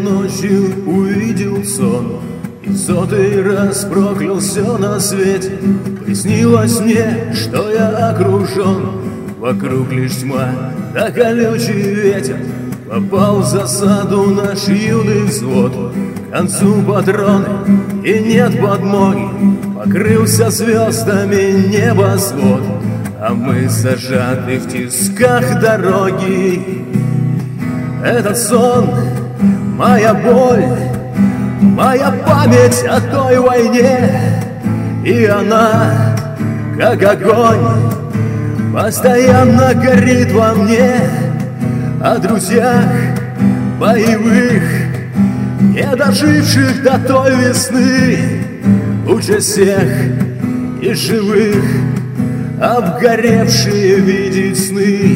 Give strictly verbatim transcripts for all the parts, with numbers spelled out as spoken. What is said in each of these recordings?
ночью увидел сон, и в сотый раз проклял все на свете. Приснилось мне, что я окружен, вокруг лишь тьма, да колючий ветер. Попал в засаду наш юный взвод, к концу патроны и нет подмоги. Покрылся звездами небосвод, а мы зажаты в тисках дороги. Этот сон — моя боль, моя память о той войне, и она, как огонь, постоянно горит во мне. О друзьях боевых, не доживших до той весны, уча всех и живых, обгоревшие видеть сны.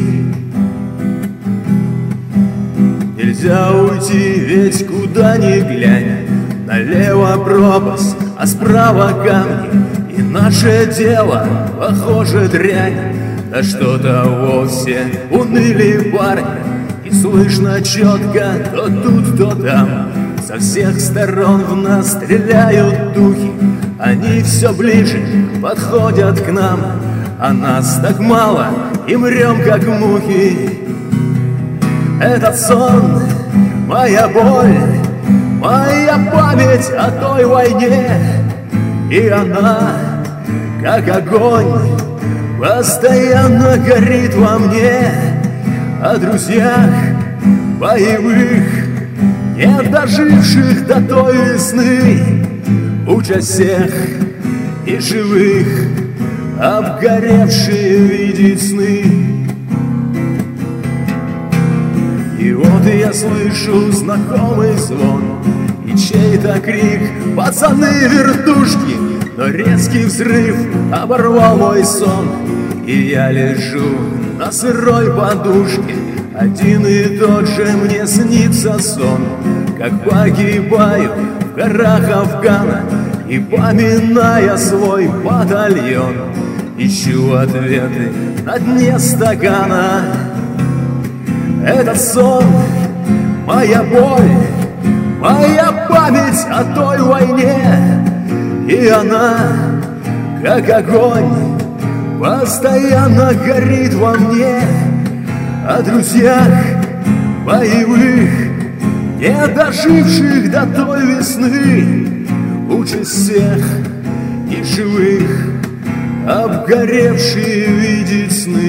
Нельзя уйти, ведь куда ни глянь, налево пропасть, а справа камни, и наше дело похоже дрянь. Да что-то вовсе уныли парни, и слышно четко то тут, то там. Со всех сторон в нас стреляют духи, они все ближе подходят к нам, а нас так мало, и мрем как мухи. Этот сон — моя боль, моя память о той войне, и она, как огонь, постоянно горит во мне. О друзьях боевых, не доживших до той весны, уча всех и живых, обгоревшие видеть сны. И вот я слышу знакомый звон и чей-то крик: пацаны, вертушки! Но резкий взрыв оборвал мой сон, и я лежу на сырой подушке. Один и тот же мне снится сон, как погибаю в горах Афгана, и, поминая свой батальон, ищу ответы на дне стакана. Этот сон — моя боль, моя память о той войне, и она, как огонь, постоянно горит во мне. О друзьях боевых, не доживших до той весны, уча всех и живых, обгоревшие видеть сны.